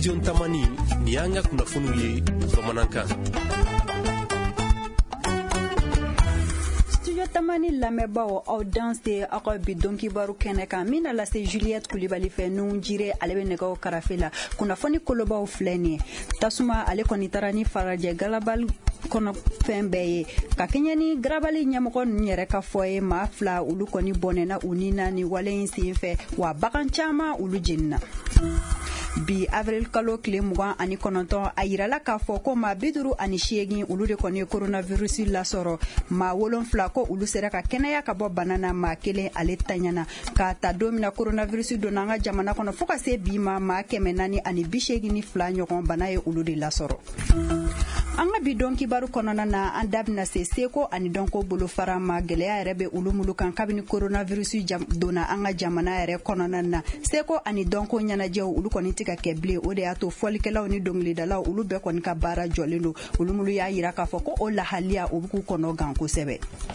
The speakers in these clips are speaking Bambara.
Studio Tamani ni an ka kunnafoniw ye bamanankan. Studio Tamani lamɛnbaaw aw danse aw ka bi dɔn kibaru kɛnɛ kan min na lase Juliette Kulibali fɛ nun jire ale bɛ nɛgɛw karafe la kunnafoni kolobaw filɛ nin ye tasuma ale kɔni taara ni farajɛ galabali kɔnɔ fɛn bɛɛ ye ka kɛɲɛ ni garabali ɲɛmɔgɔ ninnu yɛrɛ ka fɔ ye maa fila olu kɔni bɔnɛna u ni na ni wale in sen fɛ wa bagan caman olu jenina. Bi avril kalo tile 29 a yirala k'a fɔ ko maa 58 olu de kɔni ye coronavirus lasɔrɔ maa 7 ko olu sera ka kɛnɛya ka bɔ bana na maa 1 ale taɲana k'a ta don min na coronavirus donna an ka jamana kɔnɔ fo ka se bi ma maa 482 ɲɔgɔn bana ye olu de lasɔrɔ. An ka bi dɔn kibaru kɔnɔna na an da bɛna se seko ani dɔnko bolofara ma gɛlɛya yɛrɛ bɛ olu mulu kan kabini coronavirus donna an ka jamana yɛrɛ kɔnɔna na seko ani dɔnko ɲɛnajɛw olu kɔni tɛ ka kɛ bilen o de y'a to fɔlikɛlaw ni dɔnkilidalaw olu bɛɛ kɔni ka baara jɔlen don olu mulu y'a yira k'a fɔ ko o lahaliya o bɛ k'u kɔnɔ gan kosɛbɛ.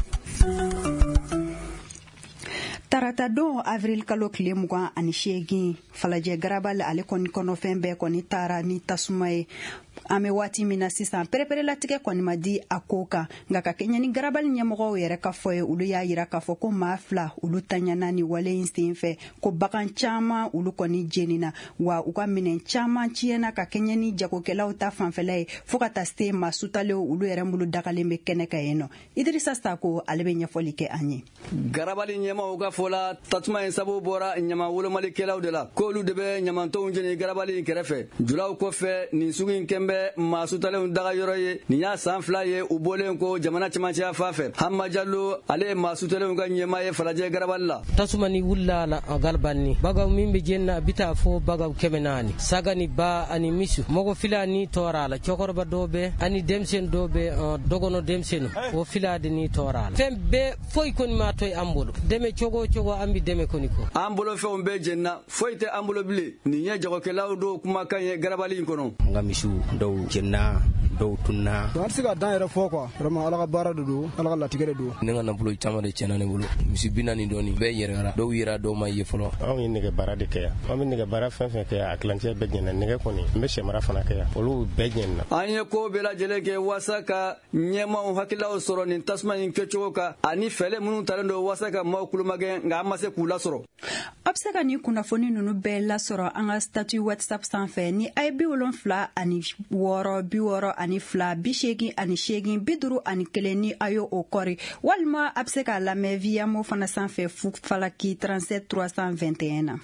Tarata don avril kalo tile 28 falajɛ garabali ale kɔni kɔnɔfɛn bɛɛ kɔni taara ni tasuma ye. An bɛ waati min na sisan pereperelatigɛ kɔni ma di a ko kan nka ka kɛɲɛ ni garabali ɲɛmɔgɔw yɛrɛ ka fɔ ye olu y'a yira k'a fɔ ko maa 2 olu taɲana ni wale in sen fɛ ko bagan caman olu kɔni jenina wa u ka minɛn caman tiɲɛna ka kɛɲɛ ni jagokɛlaw ta fanfɛla ye fo ka taa se maa sutalew olu yɛrɛ bolo dagalen bɛ kɛnɛ kan yen nɔ Idrissa Sako ale bɛ ɲɛfɔli kɛ an ye. Garabali ɲɛmɔgɔw ka fɔ la tasuma in sabu bɔra ɲama wolomalikɛlaw de la k'olu de bɛ ɲamantɔnw jeni garabali in kɛrɛfɛ julaw kɔfɛ nin sugu in kɛnbɛ maa sutalenw daga yɔrɔ ye nin y'a san 2 ye u bɔlen ko jamana cɛmancɛya fan fɛ Hamma Jallo ale maa sutalenw ka ɲɛmaa ye falajɛ garabali la tasuma ni wulila la galbani bagaw min bɛ jenna bi taa fɔ bagaw 400 saga ni ba ani misu mɔgɔ fila ni tɔɔra la cɛkɔrɔba dɔw bɛ ani denmisɛn dɔw bɛ dɔgɔnɔ denmisɛnnu o fila de ni tɔɔra la fɛn bɛɛ foyi kɔni ma to an bolo dɛmɛ cogo cogo an bɛ dɛmɛ kɔni ko an bolo fɛnw bɛɛ jenna foyi tɛ an bolo bilen nin ye jagokɛlaw dɔw kumakan ye garabali in kɔnɔ n ka misiw dɔw jenna dɔw tunna an se ka dan yɛrɛ fɔ quoi vraiment ala ka baara de don ala ka latigɛ de don ne ka nafolo caman de tiɲɛna ne bolo misi 40 dɔɔni bɛɛ yɛrɛra dɔw yɛrɛ dɔw ma ye fɔlɔ anw ye nɛgɛ baara de kɛ yan an bɛ nɛgɛ baara fɛn fɛn kɛ a kilancɛ bɛɛ jɛnna nɛgɛ kɔni n bɛ sɛmara fana kɛ yan olu bɛɛ jɛnna an ye ko bɛɛ lajɛlen kɛ waasa ka ɲɛmaw hakililaw sɔrɔ nin tasuma in kɛcogo kan ani fɛlɛ minnu talen don waasa ka maaw kulomagɛ nka an ma se k'u lasɔrɔ a bɛ se ka nin kunnafoni ninnu bɛɛ lasɔrɔ an ka statut WhatsApp sanfɛ ni a ye 76 ani 6 62 ani 8 ani 8 51 ni a y'o kɔri walima a bɛ se k'a lamɛn via mo fana sanfɛ falaki 37 321 na.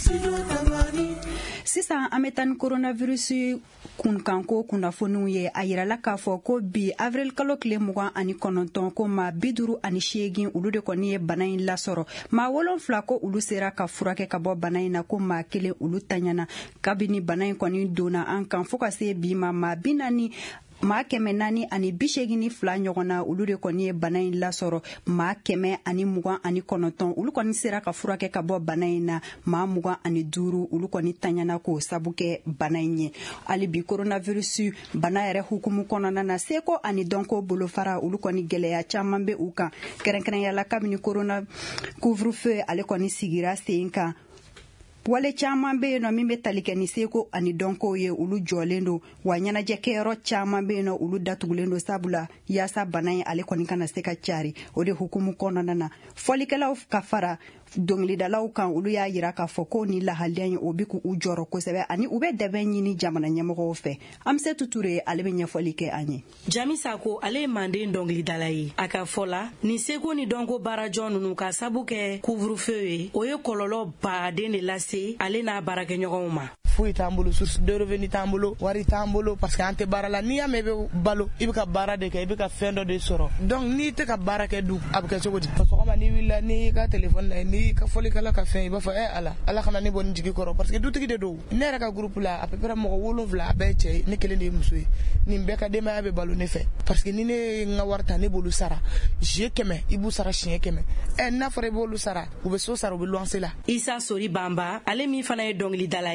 Sisan an bɛ taa ni coronavirus kunkanko kunnafoniw ye a yirala k'a fɔ ko bi avril kalo tile 29 ko maa 58 olu de kɔni ye bana in lasɔrɔ maa 7 ko olu sera ka furakɛ ka bɔ bana in na ko maa 1 olu taɲana kabini bana in kɔni donna an kan fo ka se bi ma maa 40 maa 482 ɲɔgɔn na olu de kɔni ye bana in lasɔrɔ maa 129 olu kɔni sera ka furakɛ ka bɔ bana in na maa 25 olu kɔni taɲana k'o sabu kɛ bana in ye hali bi coronavirus bana yɛrɛ hukumu kɔnɔna na seko ani dɔnko bolofara olu kɔni gɛlɛya caman bɛ u kan kɛrɛnkɛrɛnyala kabini corona couvre-feu ale kɔni sigira sen kan wale caman bɛ yen nɔ min bɛ tali kɛ ni seko ani dɔnkow ye olu jɔlen don wa ɲɛnajɛ kɛyɔrɔ caman bɛ yen nɔ olu datugulen don sabula yaasa bana in ale kɔni kana se ka cari o de hukumu kɔnɔna na fɔlikɛlaw ka fara dɔnkilidalaw kan olu y'a yira k'a fɔ ko ni lahaliya in o bɛ k'u jɔrɔ kosɛbɛ ani u bɛ dɛbɛ ɲini jamana ɲɛmɔgɔw fɛ Amsetu Ture ale bɛ ɲɛfɔli kɛ an ye. Jami Sako ale ye manden dɔnkilidala ye a ka fɔ la ni seko ni dɔnko baarajɔ ninnu ka sabu kɛ couvre-feu ye o ye kɔlɔlɔ baden de lase ale n'a baarakɛɲɔgɔnw ma. foyi t'an bolo source de revenu t'an bolo wari t'an bolo parce que an tɛ baara la n'i y'a mɛn i bɛ balo i bɛ ka baara de kɛ i bɛ ka fɛn dɔ de sɔrɔ donc n'i tɛ ka baara kɛ dun a bɛ kɛ cogo di sɔgɔma n'i wulila n'i ka téléphone la n'i ka fɔlikɛla ka fɛn i b'a fɔ ala kana ne bɔ nin jigi kɔrɔ parce que dutigi de don ne yɛrɛ ka groupe la à peu près mɔgɔ 7 a bɛɛ ye cɛ ye ne kelen de ye muso ye nin bɛɛ ka denbaya bɛ balo ne fɛ parce que ni ne ye n ka wari ta ne b'olu sara je 100 i b'u sara siɲɛ 100 n'a fɔra i b'olu sara u bɛ so sara u bɛ luwanse la. Isa Sori Bamba ale min fana ye dɔnkilidala ye n'ale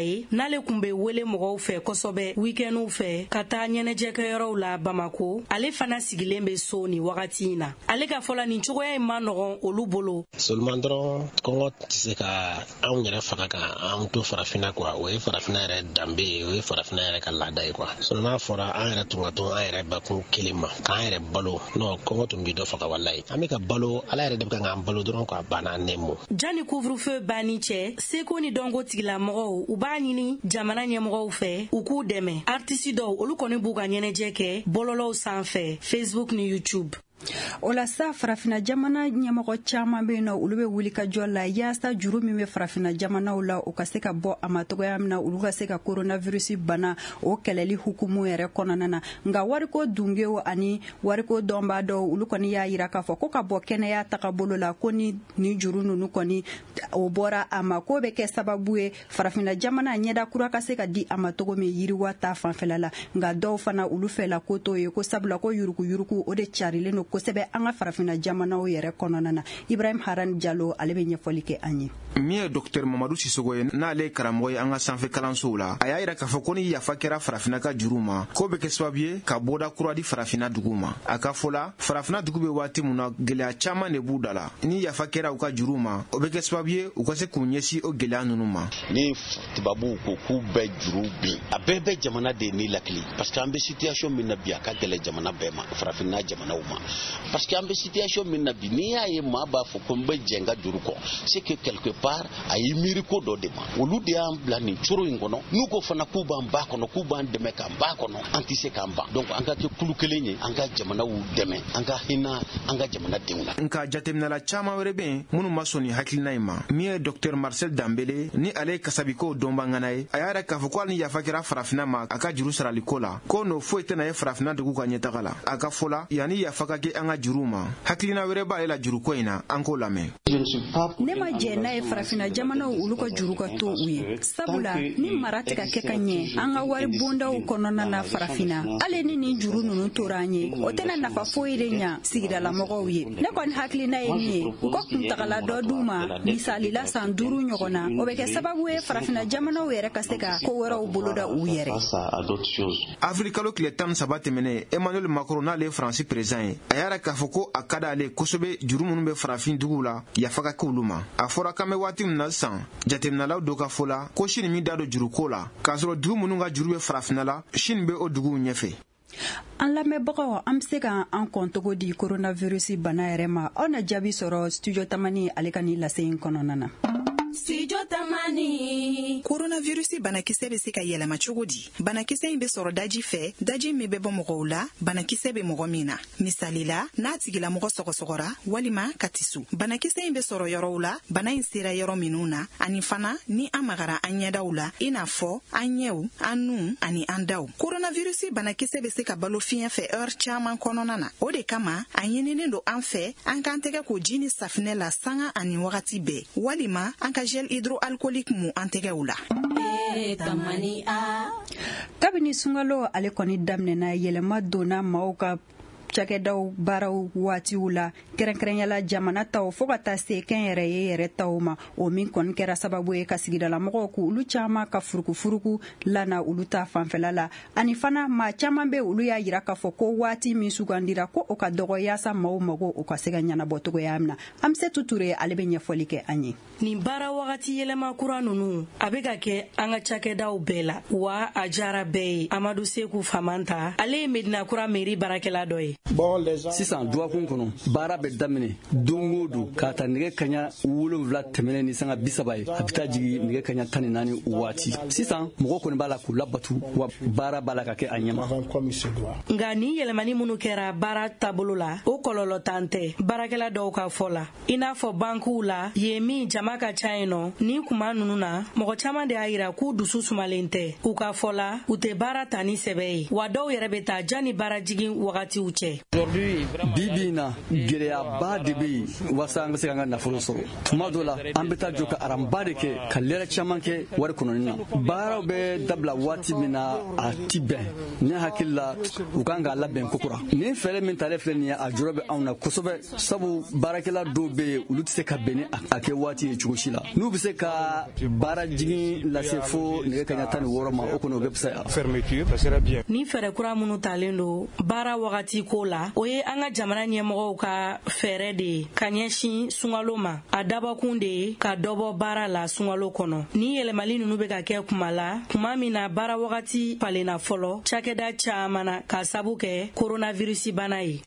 n'ale kun be wele mɔgɔw fɛ kosɛbɛ weekendw fɛ ka taa ɲɛnajɛkɛyɔrɔw la Bamako, ale fana sigilen be so ni wagati na. Ale ka fɔla nin cogoya in ma nɔgɔn olu bolo. Seulement dɔrɔn kɔngɔ tɛ se ka anw yɛrɛ faga ka an to farafina quoi. O ye farafina yɛrɛ danbe ye, o ye farafina yɛrɛ ka laada ye quoi. Seulement fɔra an yɛrɛ tun ka to an yɛrɛ bakun kelen ma k'an yɛrɛ balo. Non, kɔngɔ tun bi dɔ faga wallahi. An bɛ ka balo, Ala yɛrɛ de bɛ k'an balo dɔrɔn k'a banna nemo. Jani couvre-feu banni cɛ, Seko ni dɔnko tigilamɔgɔw u b'a ɲini jamana ɲɛmɔgɔw fɛ u k'u dɛmɛ. Artiste dɔw olu kɔni b'u ka ɲɛnajɛ kɛ bɔlɔlɔw sanfɛ, Facebook ni YouTube. O la sa farafina jamana ɲɛmɔgɔ caman be yen olu be wuli ka jɔ la yaasa juru min be farafina jamanaw la o ka se ka bɔ a ma togoya min na olu ka se ka coronavirus bana o kɛlɛli hukumu yɛrɛ kɔnɔna na. Nga wariko dungew ani wariko dɔnba dɔw olu kɔni y'a yira k'a fɔ ko ka bɔ kɛnɛya tagabolo la ko ni juru nunu kɔni o bɔra a ma ko be kɛ sababu ye farafina jamana ɲɛda kura ka se ka di a ma togo min yiriwa ta fanfɛla la. Nga dɔw fana olu fɛla ko to ye ko sabula ko yuruku o de carilen no kosɛbɛ an ka farafina jamanaw yɛrɛ kɔnɔna na. Ibrahim Haran Jallo ale be ɲɛfɔli kɛ an ye. Min ye Dr Mamadou Sissogo ye n'ale karamɔgɔ ye an ka sanfɛ kalansow la a y'a yira k'a fɔ ko ni yafa kɛra farafina ka juru ma ko bɛ kɛ sababu ye ka bɔda kura di farafina dugu ma. A ka fɔ la farafina dugu bɛ waati mun na gɛlɛya caman de b'u da la. Ni yafa kɛra u ka juru ma o bɛ kɛ sababu ye u ka se k'u ɲɛsin o gɛlɛya ninnu ma. Ni tubabuw ko k'u bɛɛ juru bin a bɛɛ bɛ jamana de ni lakili parce que an bɛ situation min na bi a ka gɛlɛ jamana bɛɛ ma farafina jamanaw ma. Parce que an bɛ situation min na bi n'i y'a ye maa b'a fɔ ko n bɛ jɛn n ka juru kɔ c'est que quelque part a ye miiri ko dɔ de ma olu de y'an bila nin coro in kɔnɔ n'u ko fana k'u b'an ba kɔnɔ k'u b'an dɛmɛ k'an ba kɔnɔ an tɛ se k'an ban donc an ka kɛ kulu kelen ye an ka jamanaw dɛmɛ an ka hinɛ an ka jamana denw la. Nka jateminɛla caman wɛrɛ bɛ yen minnu ma sɔn nin hakilina in ma min ye Dr Marcel Dambele ni ale ye kasabiko dɔnbagana ye a y'a yɛrɛ k'a fɔ ko hali ni yafa kɛra farafina ma a ka juru sarali ko la ko n'o foyi tɛna ye farafina dugu ka ɲɛtaga la. A ka fɔ la yanni yafa ka kɛ an ka juru ma hakilina wɛrɛ b'ale la juru ko in na an k'o lamɛn. Ne ma jɛ n'a ye farafina jamanaw olu ka juru ka to u ye sabula ni mara tɛ ka kɛ ka ɲɛ an ka wari bondaw kɔnɔna na farafina ale ni juru nunu tora an ye o tɛna nafa foyi de ɲa sigidalamɔgɔw ye. Ne kɔni hakilina ye min ye u ka kuntagala dɔ d'u ma misalila san 5 ɲɔgɔn na o bɛ kɛ sababu ye farafina jamanaw yɛrɛ ka se ka ko wɛrɛw boloda u yɛrɛ. Avril kalo tile 13 tɛmɛnen Emmanuel Macron n'ale ye Faransi président ye a y'a k'a fɔ ko a ka d'ale kosɛbɛ juru minnu bɛ farafin dugu la yafa ka kɛ olu ma. A fɔra k'an bɛ waati min na sisan jateminɛlaw dɔw ka fɔ la ko Chine min da don juruko la k'a sɔrɔ dugu minnu ka juru bɛ farafina la Chine bɛ o duguw ɲɛfɛ. An lamɛnbagaw an bɛ se ka an kɔn togo di coronavirus bana yɛrɛ ma aw na jaabi sɔrɔ studio tamani ale ka nin lase in kɔnɔna na. Studio Tamani. Coronavirus banakisɛ bɛ se ka yɛlɛma cogo di? Banakisɛ in bɛ sɔrɔ daji fɛ, daji min bɛ bɔ mɔgɔw la, banakisɛ bɛ mɔgɔ min na. Misali la, n'a tigilamɔgɔ sɔgɔsɔgɔra walima ka tisu. Banakisɛ in bɛ sɔrɔ yɔrɔw la, bana in sera yɔrɔ minnu na, ani fana ni an magara an ɲɛdaw la, i n'a fɔ an ɲɛw, an nu ani an daw. Coronavirus banakisɛ bɛ se ka balo fiɲɛ fɛ heure caman kɔnɔna na. O de kama, a ɲininen don an fɛ, an k'an tɛgɛ ko ji ni safinɛ la sanga ani wagati bɛɛ, walima an ka gel hydroalcoolique mu an tɛgɛw la. Kabini sunkalo ale kɔni daminɛna yɛlɛma donna maaw ka cakɛdaw baaraw waatiw la kɛrɛnkɛrɛnyala jamana taw fo ka taa se kɛnyɛrɛ ye yɛrɛ taw ma o min kɔni kɛra sababu ye ka sigidalamɔgɔw ku olu caman ka furukufuruku lana olu ta fanfɛla la ani fana maa caman be olu y'a yira k'a fɔ ko waati min sugandira ko o ka dɔgɔ yaasa maaw mago o ka se ka ɲɛnabɔ togoya min na Amsetu Ture ale be ɲɛfɔli kɛ an ye. Nin baara wagati yɛlɛma kura nunu a bɛ ka kɛ an ka cakɛdaw bɛɛ la wa a jara bɛɛ ye Amadu Seku Famanta ale ye Medina Kura mairie baarakɛla dɔ ye. Sisan duwakun kɔnɔ baara bɛ daminɛ don o don k'a ta nɛgɛ kaɲa 7 tɛmɛnen ni sanga 30 ye a bɛ taa jigin nɛgɛ kaɲa 14 waati. Sisan mɔgɔ kɔni b'a la k'u labatu wa baara b'a la ka kɛ a ɲɛma. Nka ni yɛlɛmani minnu kɛra baara taabolo la o kɔlɔlɔ tan tɛ baarakɛla dɔw ka fɔ la i n'a fɔ bankuw la ye min jama ka ca yen nɔ ni kuma ninnu na mɔgɔ caman de y'a yira k'u dusu sumalen tɛ u ka fɔ la u tɛ baara ta ni sɛbɛ ye wa dɔw yɛrɛ bɛ taa jani baara jigin wagatiw cɛ kɛ. Bibi na gɛlɛyaba de bɛ wasa an bɛ se ka nafolo sɔrɔ. Tuma dɔ la an bɛ taa jɔ ka aranba de kɛ ka lɛrɛ caman kɛ wari kɔnɔni na. Baaraw bɛ dabila waati min na a ti bɛn. Ne hakili la u kan k'a labɛn kokura. Nin fɛɛrɛ min talen filɛ nin ye a jɔrɔ bɛ anw na kosɛbɛ sabu baarakɛla dɔw bɛ yen olu tɛ se ka bɛn ni a kɛ waati ye cogo si la. N'u bɛ se ka baara jigin lase fo nɛgɛ kaɲa 16 ma o kɔni o bɛ fisaya. Ni fɛɛrɛ kura minnu talen don baara wagati ko la o ye an ka jamana ɲɛmɔgɔw ka fɛɛrɛ de ye ka ɲɛsin sunkalo ma a dabɔkun de ye ka dɔbɔ baara la sunkalo kɔnɔ. Ni yɛlɛmali ninnu bɛ ka kɛ kuma la tuma min na baara wagati falenna fɔlɔ cakɛda caman na ka sabu kɛ coronavirus bana ye.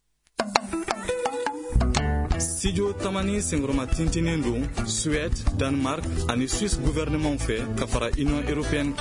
Studio Tamani Sengroma tintinen don Suède, Danemark ani Suisse gouvernement fɛ ka fara Union européenne.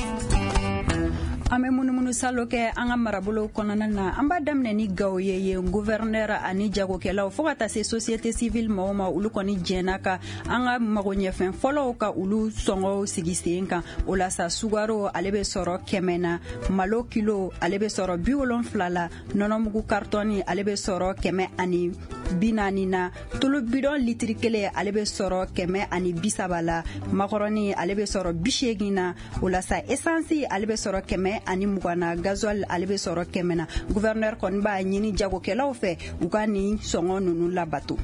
An bɛ munumunu salo kɛ an ka marabolo kɔnɔna na an b'a daminɛ ni gawo ye gouverneur ani jagokɛlaw fo ka taa se société civile ma olu kɔni jɛna ka an ka magoɲɛfɛn fɔlɔw ka olu sɔngɔw sigi sen kan o la sa sugaro ale bɛ sɔrɔ 100 na malo kilo ale bɛ sɔrɔ 70 la nɔnɔmugu kartɔni ale bɛ sɔrɔ 140 na tulu bidon litiri kelen ale bɛ sɔrɔ 130 la makɔrɔni ale bɛ sɔrɔ 80 na o la sa essence ale bɛ sɔrɔ 120 na gasoil ale bɛ sɔrɔ 100 na gouverneur kɔni b'a ɲini jagokɛlaw fɛ u ka nin sɔngɔ ninnu labato.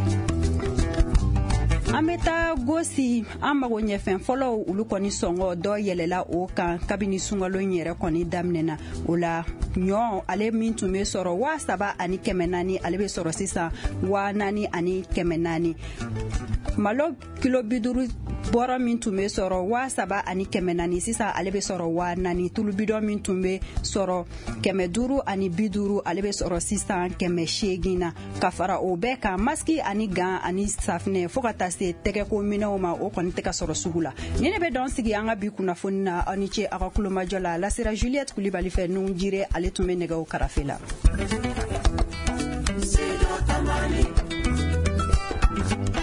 An bɛ taa gosi an mago ɲɛfɛn fɔlɔw olu kɔni sɔngɔ dɔ yɛlɛla o kan kabini sunkalo yɛrɛ kɔni daminɛna o la ɲɔ ale min tun bɛ sɔrɔ 3,400 ale bɛ sɔrɔ sisan 4,400 malo kilo 50 bɔrɔ min tun bɛ sɔrɔ 7,400 sisan ale bɛ sɔrɔ 4,000 tulu bidon min tun bɛ sɔrɔ 550 ale bɛ sɔrɔ sisan 800 na ka fara o bɛɛ kan maski ani gan ani safinɛ fo ka taa se tɛgɛko minɛnw ma o kɔni tɛ ka sɔrɔ sugu la. Ni ne bɛ dɔn sigi an ka bi kunnafoni na aw ni ce aw ka kulomajɔ la lasira Juliette Kulibali fɛ nun jire ale tun bɛ nɛgɛw karafe la.